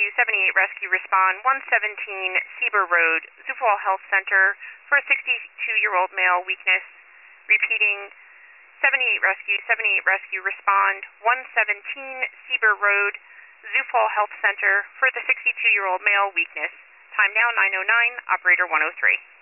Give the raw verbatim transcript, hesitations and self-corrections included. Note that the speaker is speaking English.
Rescue, seventy-eight Rescue, respond one seventeen Sieber Road, Zufall Health Center, for a sixty-two-year-old male, weakness. Repeating, seventy-eight Rescue, seventy-eight Rescue, respond one seventeen Sieber Road, Zufall Health Center, for the sixty-two-year-old male, weakness. Time now nine oh nine, operator one oh three.